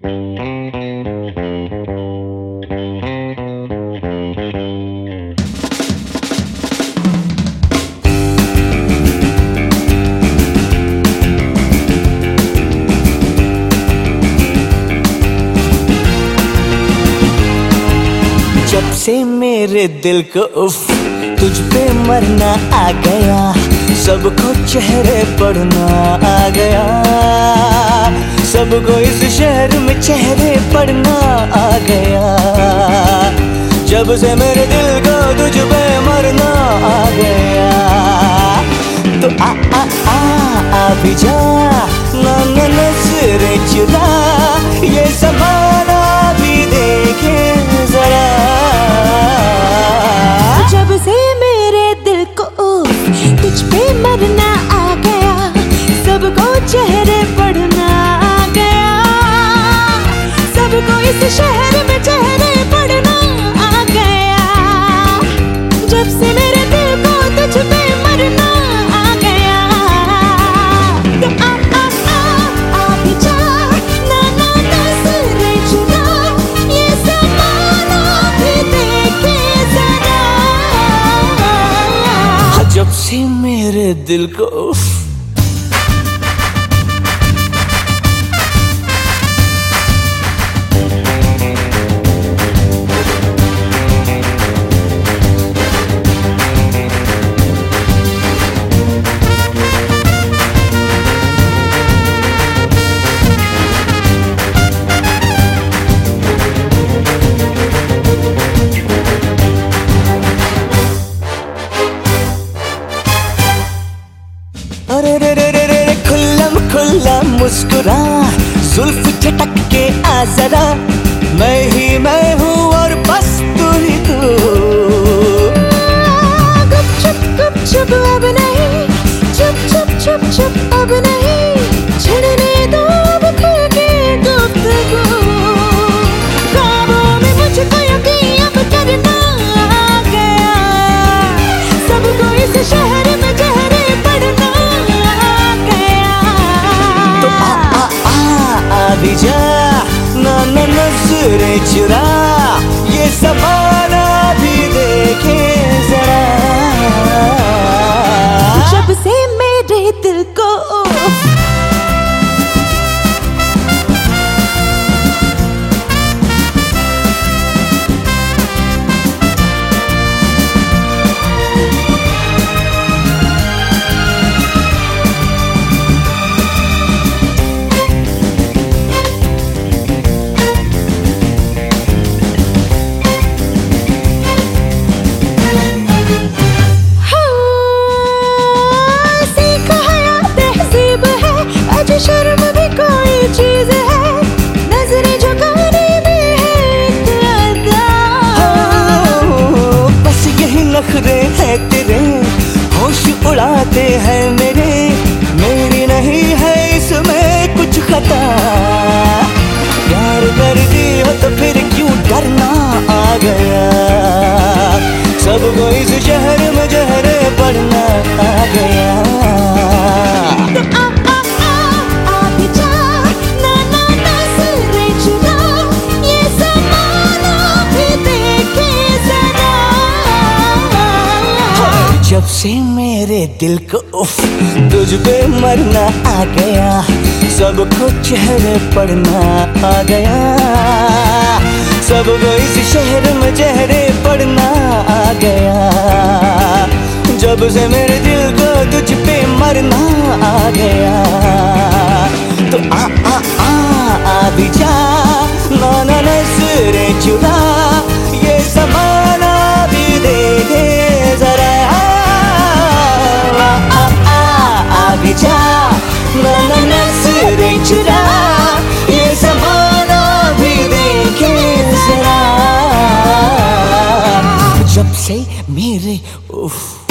जब से मेरे दिल को उफ तुझ पे मरना आ गया, सबको चेहरे पढ़ना आ गया, सबको इस शहर में चेहरे पढ़ना आ गया। जब से मेरे दिल को तुझ पे मरना आ गया, तो आ भी जा ना नजरें चुरा, ये ज़माना भी देखे जरा। जब से मेरे दिल को तुझ पे मरना आ गया, सबको चेहरे पढ़ना आ गया, सबको इस शहर में चेहरे पढ़ना आ गया। जब से मेरे दिल को तुझ पे मरना आ गया, तो आ भी जा ना नजरें चुरा, ये ज़माना भी देखे जरा। जब से मेरे दिल को अरे रे रे रे रे खुल्लम खुल्ला मुस्कुरा, जुल्फ झटक के आ जरा, मैं हूँ और बस तू ही तू। गुपचुप अब नहीं, चुप अब नहीं, छिड़ने दो अब खुल के गुफ्तगू। ख्वाबों में मुझको यकीन अब करना आ गया, सबको इस शहर में चेहरे पढ़ना आ गया। तो आ भी जा ना नजरें चुरा, ये ज़माना भी देखे जरा। जब से मेरे दिल को शर्म भी कोई चीज है, नजरें झुकाने में है इतना। बस यही नखरे हैं तेरे, होश उड़ाते हैं मेरे, मेरी नहीं है इसमें कुछ खता। प्यार कर दी हो तो फिर क्यों डरना आ गया, सबको इस शहर में जहरे पढ़ना आ गया। जब से मेरे दिल को तुझ पे मरना आ गया, सबको चेहरे पढ़ना आ गया, सबको इस शहर में चेहरे पढ़ना आ गया। जब से मेरे दिल को तुझ पे मरना आ गया, तो आ भी जा ना नजरें चुरा, ये ज़माना भी देखे जरा। भी जा ना नजरें चुरा, ये ज़माना भी देखे जरा। जब से मेरे